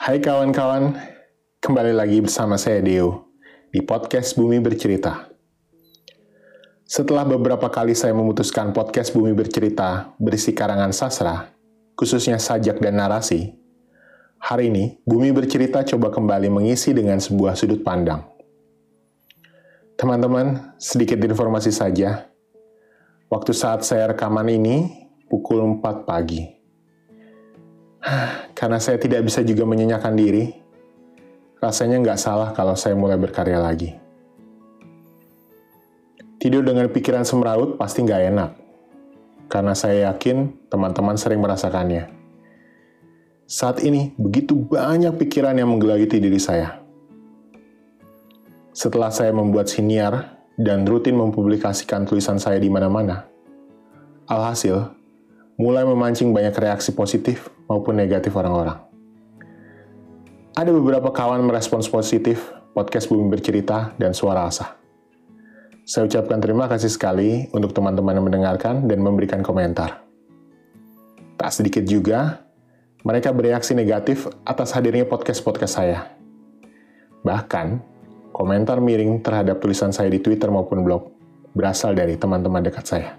Hai kawan-kawan, kembali lagi bersama saya Deo di podcast Bumi Bercerita. Setelah beberapa kali saya memutuskan podcast Bumi Bercerita berisi karangan sastra, khususnya sajak dan narasi, hari ini Bumi Bercerita coba kembali mengisi dengan sebuah sudut pandang. Teman-teman, sedikit informasi saja. Waktu saat saya rekaman ini, pukul 4 pagi. Karena saya tidak bisa juga menyenyakan diri, rasanya nggak salah kalau saya mulai berkarya lagi. Tidur dengan pikiran semeraut pasti nggak enak, karena saya yakin teman-teman sering merasakannya. Saat ini, begitu banyak pikiran yang menggelayuti diri saya. Setelah saya membuat siniar dan rutin mempublikasikan tulisan saya di mana-mana, alhasil, mulai memancing banyak reaksi positif maupun negatif orang-orang. Ada beberapa kawan merespons positif podcast Bumi Bercerita dan Suara Asa. Saya ucapkan terima kasih sekali untuk teman-teman yang mendengarkan dan memberikan komentar. Tak sedikit juga, mereka bereaksi negatif atas hadirnya podcast-podcast saya. Bahkan, komentar miring terhadap tulisan saya di Twitter maupun blog berasal dari teman-teman dekat saya.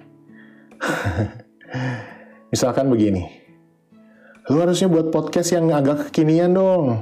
Misalkan begini, lu harusnya buat podcast yang agak kekinian dong.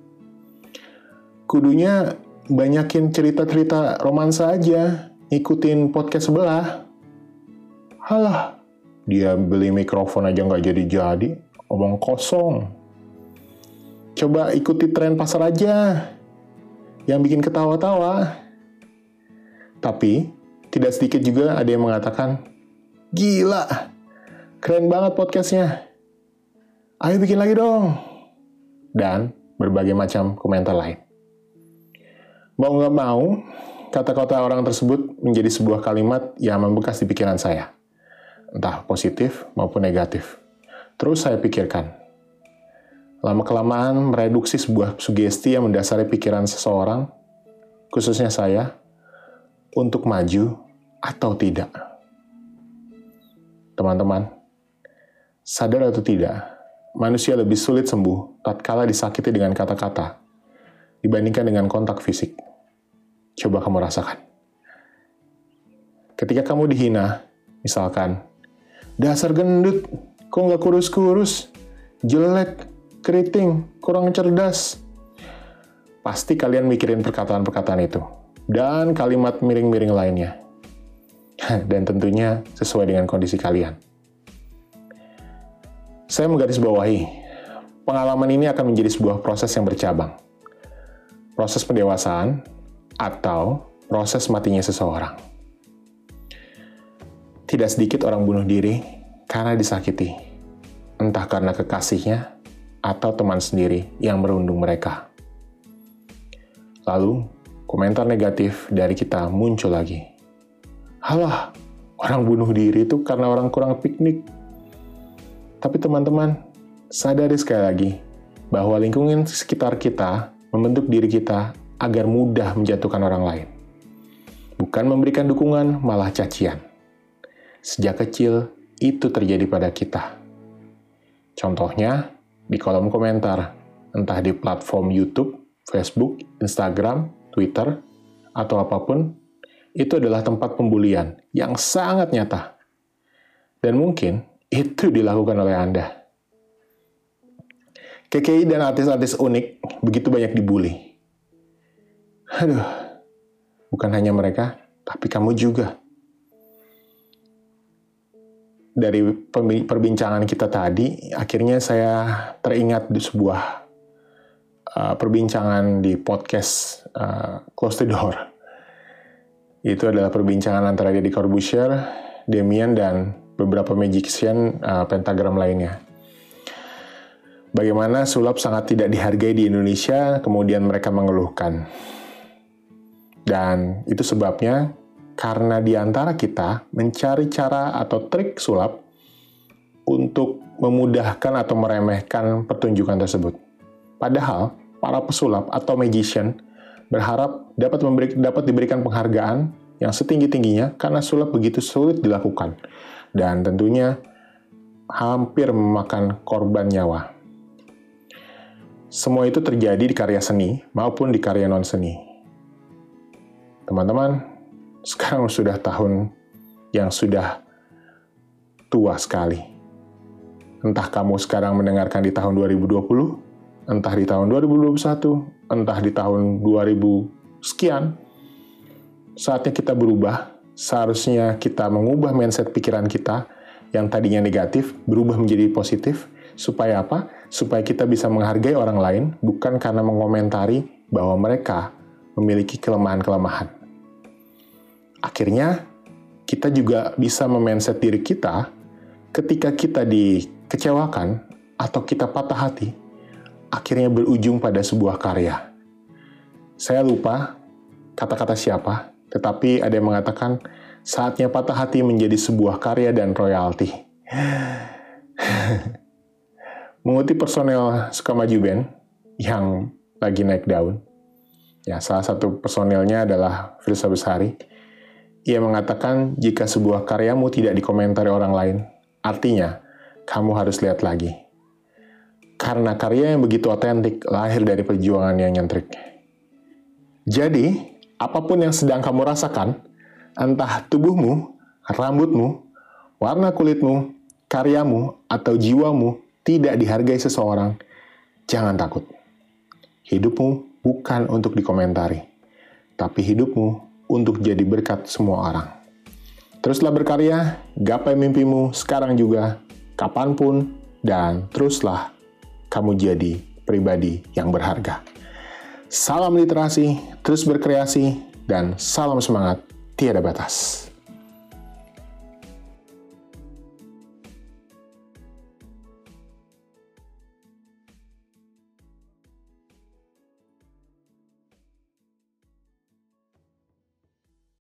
Kudunya banyakin cerita-cerita romansa aja, ikutin podcast sebelah. Halah, dia beli mikrofon aja nggak jadi-jadi, omong kosong. Coba ikuti tren pasar aja, yang bikin ketawa-tawa. Tapi, tidak sedikit juga ada yang mengatakan, gila, keren banget podcastnya. Ayo bikin lagi dong. Dan berbagai macam komentar lain. Mau nggak mau, kata-kata orang tersebut menjadi sebuah kalimat yang membekas di pikiran saya. Entah positif maupun negatif. Terus saya pikirkan. Lama-kelamaan mereduksi sebuah sugesti yang mendasari pikiran seseorang, khususnya saya, untuk maju atau tidak. Teman-teman, sadar atau tidak, manusia lebih sulit sembuh tatkala disakiti dengan kata-kata dibandingkan dengan kontak fisik. Coba kamu rasakan. Ketika kamu dihina, misalkan, dasar gendut, kok nggak kurus-kurus, jelek, keriting, kurang cerdas. Pasti kalian mikirin perkataan-perkataan itu, dan kalimat miring-miring lainnya. Dan tentunya sesuai dengan kondisi kalian. Saya menggarisbawahi, pengalaman ini akan menjadi sebuah proses yang bercabang. Proses pendewasaan atau proses matinya seseorang. Tidak sedikit orang bunuh diri karena disakiti, entah karena kekasihnya atau teman sendiri yang merundung mereka. Lalu, komentar negatif dari kita muncul lagi. Halah, orang bunuh diri itu karena orang kurang piknik. Tapi teman-teman, sadari sekali lagi bahwa lingkungan sekitar kita membentuk diri kita agar mudah menjatuhkan orang lain. Bukan memberikan dukungan, malah cacian. Sejak kecil, itu terjadi pada kita. Contohnya, di kolom komentar, entah di platform YouTube, Facebook, Instagram, Twitter, atau apapun, itu adalah tempat pembulian yang sangat nyata. Dan mungkin itu dilakukan oleh Anda. KKI dan artis-artis unik begitu banyak dibully. Aduh, bukan hanya mereka, tapi kamu juga. Dari perbincangan kita tadi, akhirnya saya teringat di sebuah perbincangan di podcast Close the Door. Itu adalah perbincangan antara Deddy Corbuzier, Demian, dan beberapa magician pentagram lainnya. Bagaimana sulap sangat tidak dihargai di Indonesia, kemudian mereka mengeluhkan. Dan itu sebabnya karena di antara kita mencari cara atau trik sulap untuk memudahkan atau meremehkan pertunjukan tersebut. Padahal para pesulap atau magician berharap dapat diberikan penghargaan yang setinggi-tingginya karena sulap begitu sulit dilakukan. Dan tentunya hampir memakan korban nyawa. semua itu terjadi di karya seni maupun di karya non-seni. Teman-teman, sekarang sudah tahun yang sudah tua sekali. Entah kamu sekarang mendengarkan di tahun 2020, entah di tahun 2021, entah di tahun 2000 sekian, saatnya kita berubah. Seharusnya kita mengubah mindset pikiran kita yang tadinya negatif, berubah menjadi positif. Supaya apa? Supaya kita bisa menghargai orang lain, bukan karena mengomentari bahwa mereka memiliki kelemahan-kelemahan. Akhirnya, kita juga bisa memindset diri kita ketika kita dikecewakan atau kita patah hati, akhirnya berujung pada sebuah karya. Saya lupa kata-kata siapa, tetapi ada yang mengatakan saatnya patah hati menjadi sebuah karya dan royalti. Mengutip personel Sukamaju Band yang lagi naik daun, ya, salah satu personelnya adalah Firsa Besari. Ia mengatakan jika sebuah karyamu tidak dikomentari orang lain, artinya kamu harus lihat lagi. Karena karya yang begitu otentik lahir dari perjuangan yang nyentrik. Jadi, apapun yang sedang kamu rasakan, entah tubuhmu, rambutmu, warna kulitmu, karyamu, atau jiwamu tidak dihargai seseorang, jangan takut. Hidupmu bukan untuk dikomentari, tapi hidupmu untuk jadi berkat semua orang. Teruslah berkarya, gapai mimpimu sekarang juga, kapanpun, dan teruslah kamu jadi pribadi yang berharga. Salam literasi, terus berkreasi, dan salam semangat tiada batas.